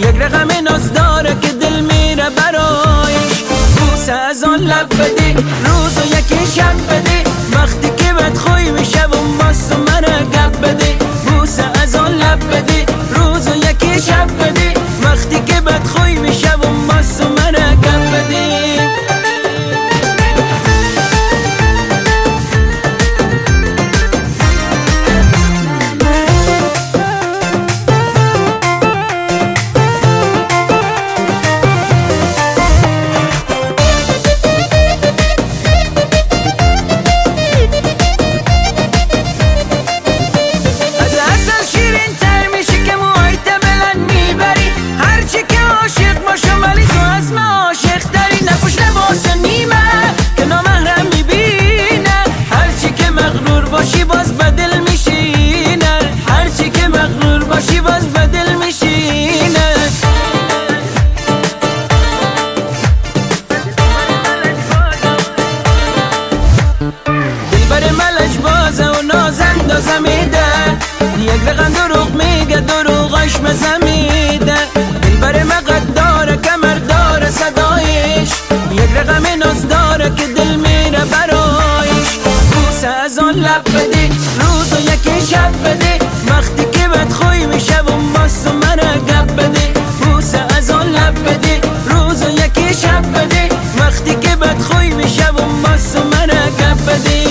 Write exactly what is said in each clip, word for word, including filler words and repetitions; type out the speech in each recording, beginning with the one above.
یک رقم ناز داره که دل میره برایش. بوسه از آن لب بدی، روز و یکی شب بدی، وقتی که بدخوی میشه و ماست و منه گپ بدی. بوسه از آن لب بدی، روز و یکی شب بدی، وقتی که بدخوی میشه و ماست و منه گپ بدی. یک رقم دروغ میگه دروغش مزمیده، دلبر مقد داره کمر داره صدایش، یک رقم ناز داره که دل میره برایش. بوسه از آن لب بدی، روز و یکی شب بدی، وقتی که بدخوی میشه و ماست و منه گپ بدی. بوسه از آن لب بدی، روز و یکی شب بدی، وقتی که بدخوی میشه و ماست و منه گپ بدی.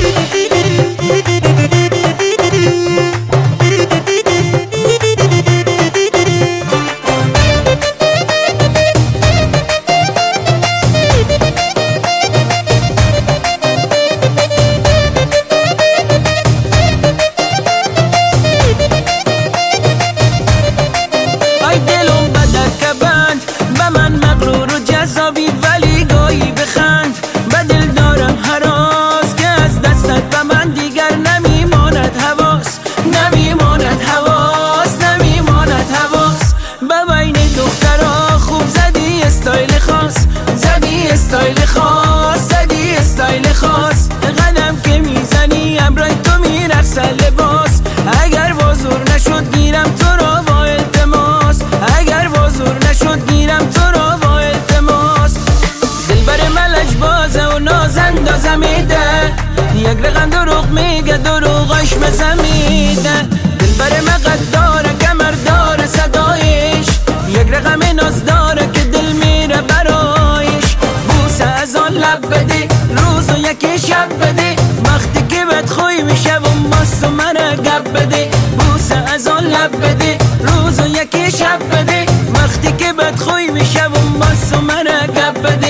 ولی گاهی بخند به دل دارم هراس که از دستت به من دیگر نمیماند حواس، نمیماند حواس، نمیماند حواس. به بین دخترها خوب زدی استایل خاص، زدی استایل خاص، زدی استایل خاص. قدم که میزنی امرای تو میرقصه لباس، اگر وازور نشد گیرم تو را با التماس، اگر وازور نشد گیرم تو را با التماس. دلبر ملج بازه و ناز اندازه میده، یک رقم دروغ میگه دروغش مزمیده، دلبر مقد داره کمر داره صدایش، یک رقم ناز داره که دل میره برایش. بوسه از آن لب بدی، روز و یکی شب بدی، وقتی که بدخوی میشه و ماست و منه گپ بدی. بوسه از آن لب بدی، روز و یکی شب بدی، وقتی که بدخوی میشه و ماست و منه گپ بدی.